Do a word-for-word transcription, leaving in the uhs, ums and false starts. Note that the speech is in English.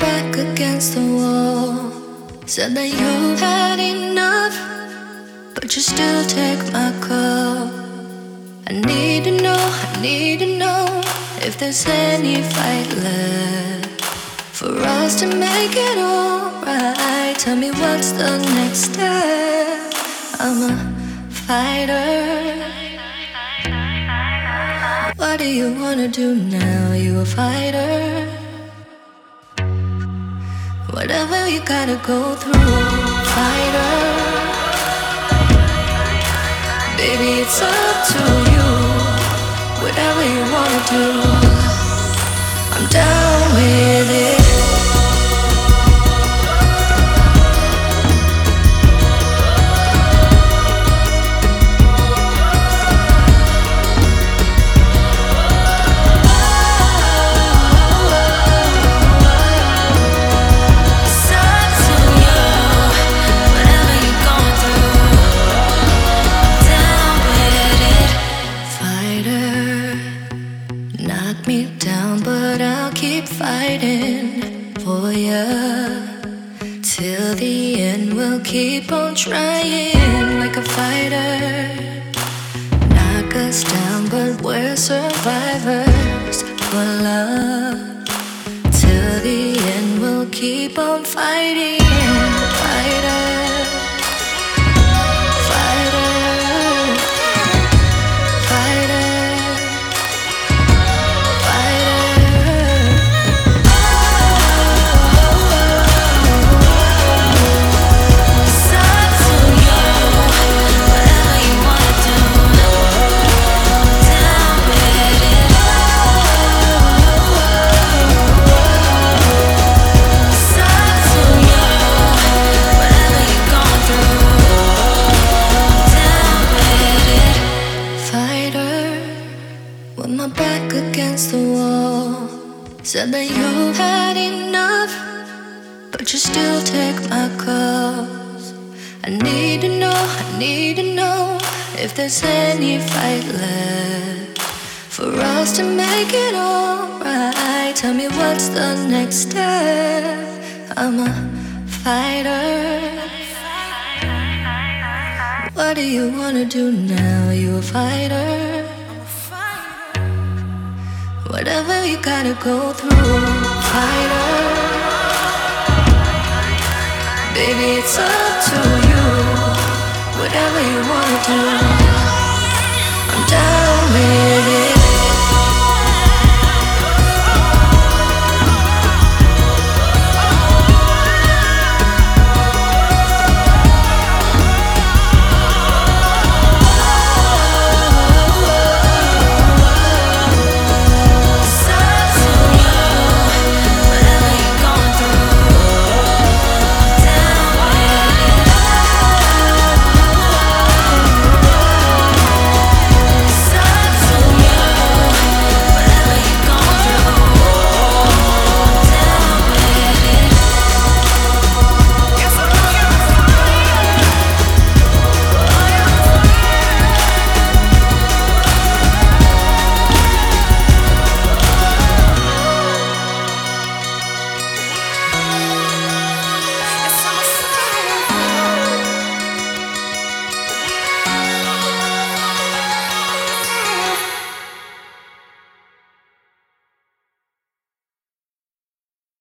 back against the wall. Said that you had enough, but you still take my call. I need to know, I need to know if there's any fight left for us to make it alright. Tell me what's the next step. I'm a fighter. What do you wanna do now? You a fighter. Whatever you gotta go through, fighter. Baby, it's up to you. Whatever you wanna do, I'm down with it. Fighting for ya till the end. We'll keep on trying like a fighter. Knock us down, but we're survivors for love. Till the end, we'll keep on fighting. Fighter, fighter, fighter. Against the wall. Said that you had enough, but you still take my calls. I need to know, I need to know if there's any fight left for us to make it alright. Tell me what's the next step. I'm a fighter. What do you wanna do now? You a fighter. Whatever you gotta go through, fighter. Baby, it's up to you. Whatever you wanna do, I'm down with